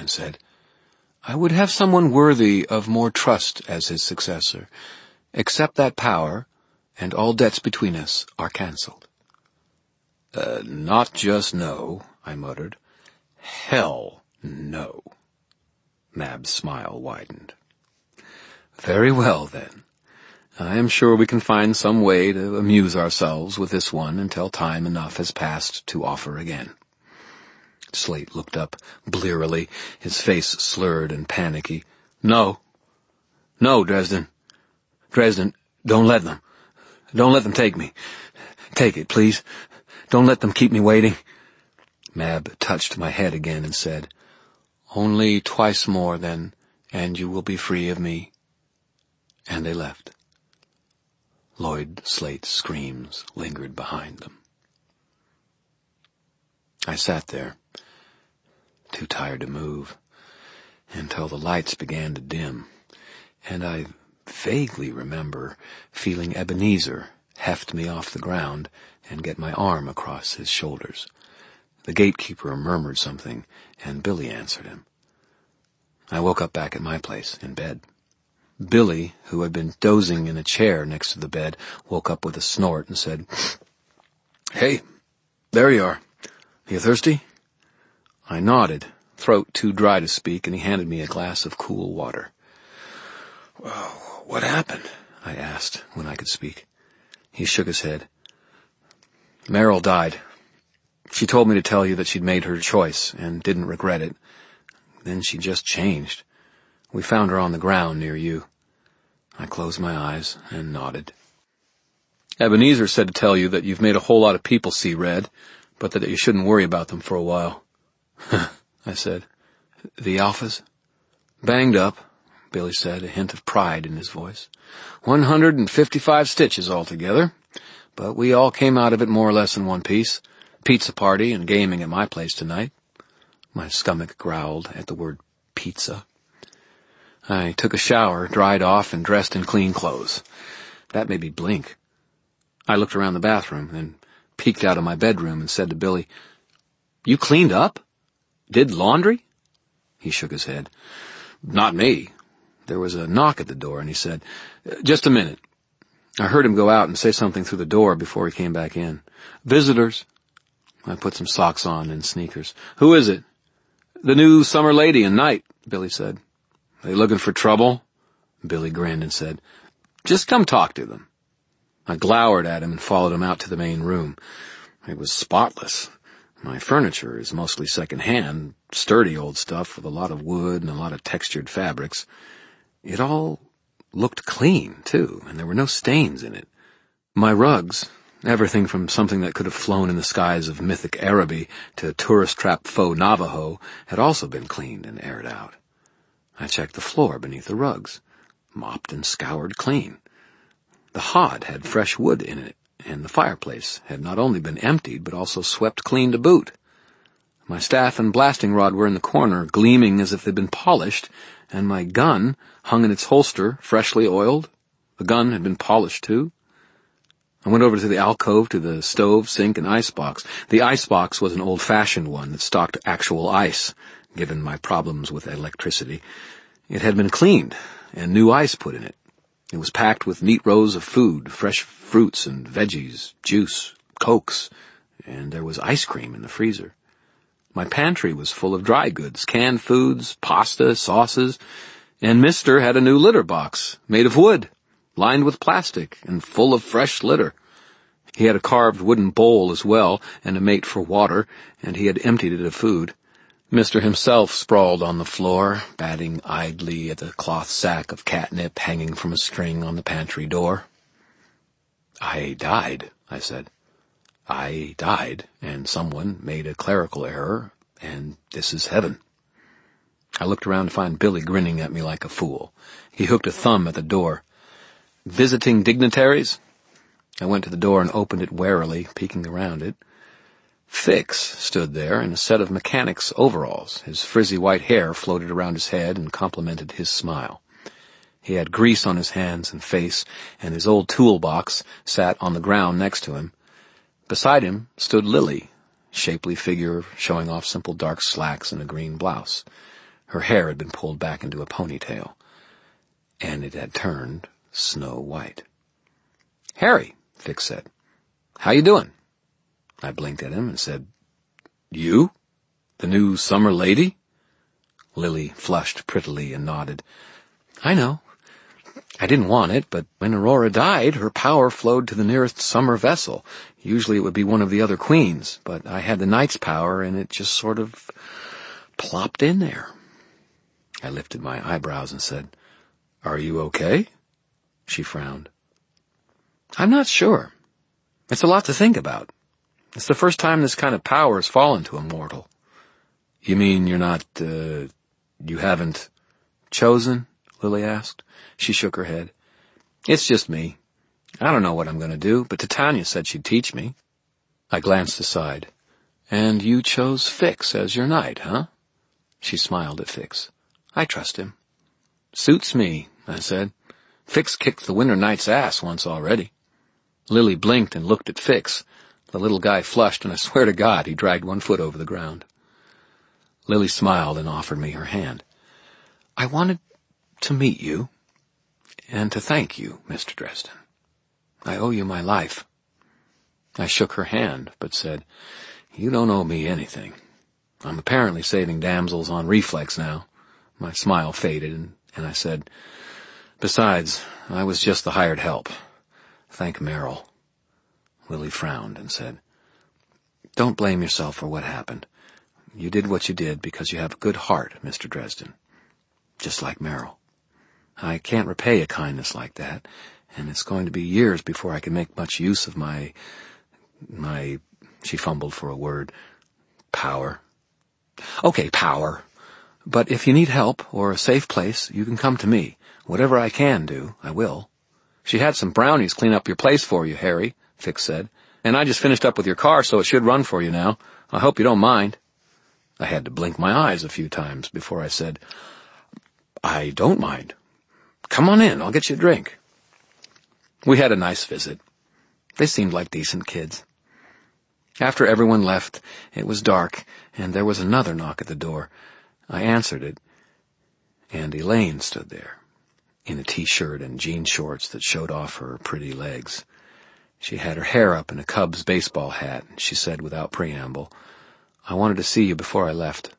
and said, "I would have someone worthy of more trust as his successor. Accept that power, and all debts between us are cancelled." Not just no," I muttered. "Hell no." Mab's smile widened. "Very well, then. I am sure we can find some way to amuse ourselves with this one until time enough has passed to offer again." Slate looked up blearily, his face slurred and panicky. No, Dresden. Dresden, don't let them. Don't let them take me. Take it, please. Don't let them keep me waiting." Mab touched my head again and said, "Only twice more, then, and you will be free of me." And they left. Lloyd Slate's screams lingered behind them. I sat there, too tired to move, until the lights began to dim, and I vaguely remember feeling Ebenezer heft me off the ground and get my arm across his shoulders. The gatekeeper murmured something, and Billy answered him. I woke up back at my place, in bed. Billy, who had been dozing in a chair next to the bed, woke up with a snort and said, "Hey, there you are. You thirsty?" I nodded, throat too dry to speak, and he handed me a glass of cool water. "Well, what happened?" I asked when I could speak. He shook his head. "Merrill died. She told me to tell you that she'd made her choice and didn't regret it. Then she just changed. We found her on the ground near you." I closed my eyes and nodded. "Ebenezer said to tell you that you've made a whole lot of people see red, but that you shouldn't worry about them for a while." I said. "The Alphas?" "Banged up," Billy said, a hint of pride in his voice. 155 stitches altogether, but we all came out of it more or less in one piece. Pizza party and gaming at my place tonight." My stomach growled at the word pizza. I took a shower, dried off, and dressed in clean clothes. That made me blink. I looked around the bathroom, then peeked out of my bedroom and said to Billy, "You cleaned up? Did laundry?" He shook his head. "Not me." There was a knock at the door, and he said, "Just a minute." I heard him go out and say something through the door before he came back in. "Visitors." I put some socks on and sneakers. "Who is it?" "The new summer lady and knight," Billy said. "They looking for trouble?" Billy grinned and said, "Just come talk to them." I glowered at him and followed him out to the main room. It was spotless. My furniture is mostly second-hand, sturdy old stuff with a lot of wood and a lot of textured fabrics. It all looked clean, too, and there were no stains in it. My rugs, everything from something that could have flown in the skies of mythic Araby to tourist-trapped faux Navajo, had also been cleaned and aired out. I checked the floor beneath the rugs, mopped and scoured clean. The hob had fresh wood in it, and the fireplace had not only been emptied but also swept clean to boot. My staff and blasting rod were in the corner, gleaming as if they'd been polished, and my gun hung in its holster, freshly oiled. The gun had been polished, too. I went over to the alcove to the stove, sink, and icebox. The icebox was an old-fashioned one that stocked actual ice, given my problems with electricity. It had been cleaned, and new ice put in it. It was packed with neat rows of food, fresh fruits and veggies, juice, Cokes, and there was ice cream in the freezer. My pantry was full of dry goods, canned foods, pasta, sauces, and Mister had a new litter box, made of wood, lined with plastic, and full of fresh litter. He had a carved wooden bowl as well, and a mate for water, and he had emptied it of food. Mister himself sprawled on the floor, batting idly at the cloth sack of catnip hanging from a string on the pantry door. "I died," I said. "I died, and someone made a clerical error, and this is heaven." I looked around to find Billy grinning at me like a fool. He hooked a thumb at the door. "Visiting dignitaries?" I went to the door and opened it warily, peeking around it. Fix stood there in a set of mechanic's overalls. His frizzy white hair floated around his head and complemented his smile. He had grease on his hands and face, and his old toolbox sat on the ground next to him. Beside him stood Lily, shapely figure showing off simple dark slacks and a green blouse. Her hair had been pulled back into a ponytail, and it had turned snow white. "Harry," Fix said. "How you doing?" I blinked at him and said, "You? The new summer lady?" Lily flushed prettily and nodded. "I know. I didn't want it, but when Aurora died, her power flowed to the nearest summer vessel. Usually it would be one of the other queens, but I had the knight's power, and it just sort of plopped in there." I lifted my eyebrows and said, "Are you okay?" She frowned. "I'm not sure. It's a lot to think about. It's the first time this kind of power has fallen to a mortal." "You mean you're not, you haven't chosen?" Lily asked. She shook her head. "It's just me. I don't know what I'm going to do, but Titania said she'd teach me." I glanced aside. "And you chose Fix as your knight, huh?" She smiled at Fix. "I trust him." "Suits me," I said. "Fix kicked the Winter Knight's ass once already." Lily blinked and looked at Fix. The little guy flushed, and I swear to God he dragged one foot over the ground. Lily smiled and offered me her hand. "I wanted to meet you, and to thank you, Mr. Dresden. I owe you my life." I shook her hand, but said, "You don't owe me anything. I'm apparently saving damsels on reflex now." My smile faded, and I said, "Besides, I was just the hired help. Thank Merrill." Lily frowned and said, "Don't blame yourself for what happened. You did what you did because you have a good heart, Mr. Dresden. Just like Merrill. I can't repay a kindness like that, and it's going to be years before I can make much use of my, she fumbled for a word, power. Okay, power. But if you need help or a safe place, you can come to me. Whatever I can do, I will." "She had some brownies clean up your place for you, Harry," Fix said. "And I just finished up with your car, so it should run for you now. I hope you don't mind." I had to blink my eyes a few times before I said, "I don't mind. Come on in, I'll get you a drink." We had a nice visit. They seemed like decent kids. After everyone left, it was dark, and there was another knock at the door. I answered it, and Elaine stood there, in a t-shirt and jean shorts that showed off her pretty legs. She had her hair up in a Cubs baseball hat, and she said without preamble, "I wanted to see you before I left."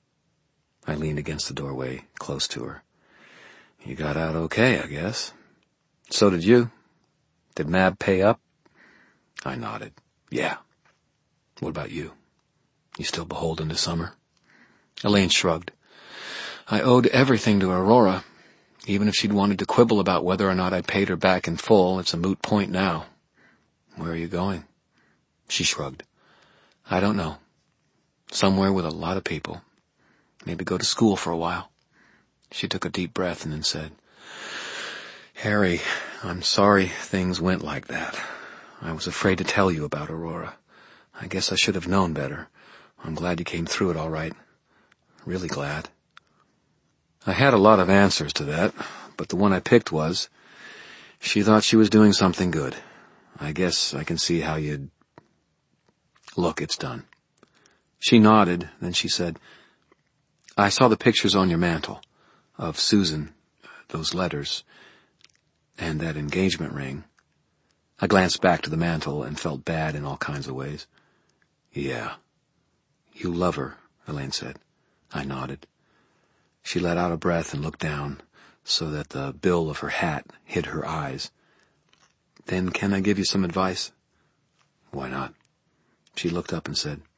I leaned against the doorway, close to her. "You got out okay, I guess." "So did you. Did Mab pay up?" I nodded. "Yeah. What about you? You still beholden to Summer?" Elaine shrugged. "I owed everything to Aurora. Even if she'd wanted to quibble about whether or not I paid her back in full, it's a moot point now." "Where are you going?" She shrugged. "I don't know. Somewhere with a lot of people. Maybe go to school for a while." She took a deep breath and then said, "Harry, I'm sorry things went like that. I was afraid to tell you about Aurora. I guess I should have known better. I'm glad you came through it all right. Really glad." I had a lot of answers to that, but the one I picked was, she thought she was doing something good. I guess I can see how you'd... Look, it's done. She nodded, then she said, "I saw the pictures on your mantel of Susan, those letters, and that engagement ring." I glanced back to the mantel and felt bad in all kinds of ways. "Yeah. You love her," Elaine said. I nodded. She let out a breath and looked down, so that the bill of her hat hid her eyes. "Then can I give you some advice?" "Why not?" She looked up and said,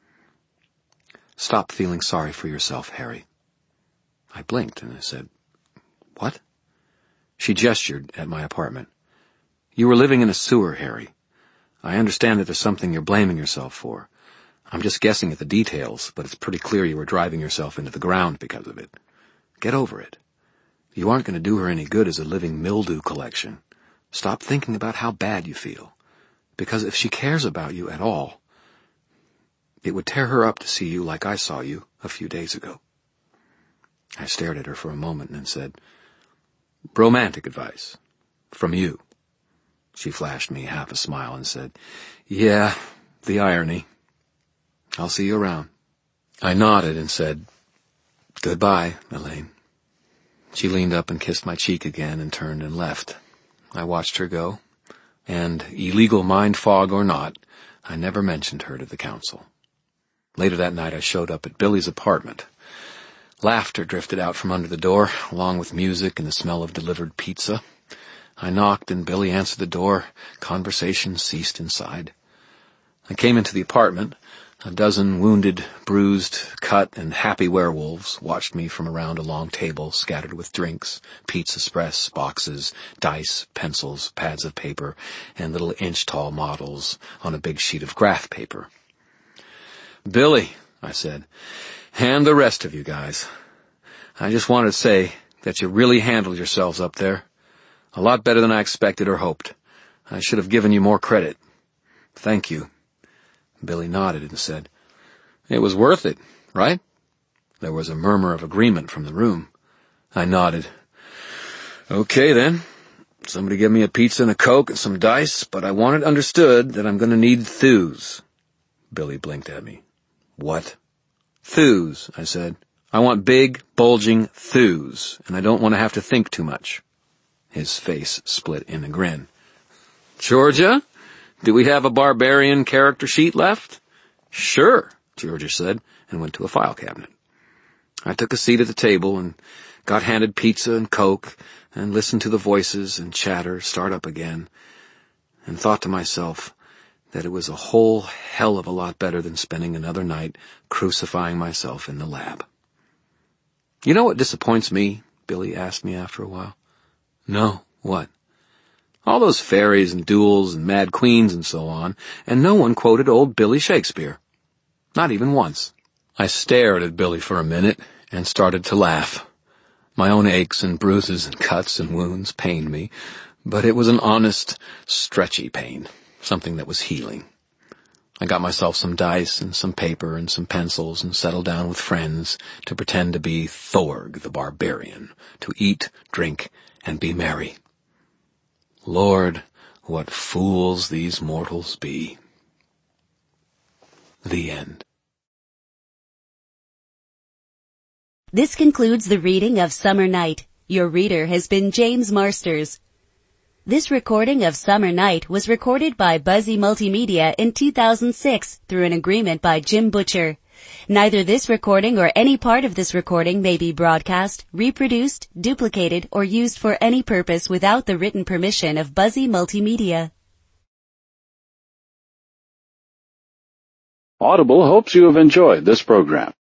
"Stop feeling sorry for yourself, Harry." I blinked and I said, "What?" She gestured at my apartment. "You were living in a sewer, Harry. I understand that there's something you're blaming yourself for. I'm just guessing at the details, but it's pretty clear you were driving yourself into the ground because of it. Get over it. You aren't going to do her any good as a living mildew collection. Stop thinking about how bad you feel. Because if she cares about you at all, it would tear her up to see you like I saw you a few days ago." I stared at her for a moment and then said, "Romantic advice. From you." She flashed me half a smile and said, "Yeah, the irony. I'll see you around." I nodded and said, Goodbye, Elaine. She leaned up and kissed my cheek again and turned and left. I watched her go, and, illegal mind fog or not, I never mentioned her to the council. Later that night I showed up at Billy's apartment. Laughter drifted out from under the door, along with music and the smell of delivered pizza. I knocked and Billy answered the door. Conversation ceased inside. I came into the apartment. A dozen wounded, bruised, cut, and happy werewolves watched me from around a long table scattered with drinks, Pizza Express, boxes, dice, pencils, pads of paper, and little inch-tall models on a big sheet of graph paper. "Billy," I said, "and the rest of you guys, I just wanted to say that you really handled yourselves up there. A lot better than I expected or hoped. I should have given you more credit. Thank you." Billy nodded and said, "It was worth it, right?" There was a murmur of agreement from the room. I nodded. "Okay, then. Somebody give me a pizza and a Coke and some dice, but I want it understood that I'm going to need thews." Billy blinked at me. "What?" "Thews," I said. "I want big, bulging thews, and I don't want to have to think too much." His face split in a grin. "Georgia? Do we have a barbarian character sheet left?" "Sure," Georgia said, and went to a file cabinet. I took a seat at the table and got handed pizza and Coke and listened to the voices and chatter start up again and thought to myself that it was a whole hell of a lot better than spending another night crucifying myself in the lab. "You know what disappoints me?" Billy asked me after a while. "No, what?" "All those fairies and duels and mad queens and so on, and no one quoted old Billy Shakespeare. Not even once." I stared at Billy for a minute and started to laugh. My own aches and bruises and cuts and wounds pained me, but it was an honest, stretchy pain, something that was healing. I got myself some dice and some paper and some pencils and settled down with friends to pretend to be Thorg the barbarian, to eat, drink, and be merry. Lord, what fools these mortals be. The end. This concludes the reading of Summer Night. Your reader has been James Marsters. This recording of Summer Night was recorded by Buzzy Multimedia in 2006 through an agreement by Jim Butcher. Neither this recording or any part of this recording may be broadcast, reproduced, duplicated, or used for any purpose without the written permission of Buzzy Multimedia. Audible hopes you have enjoyed this program.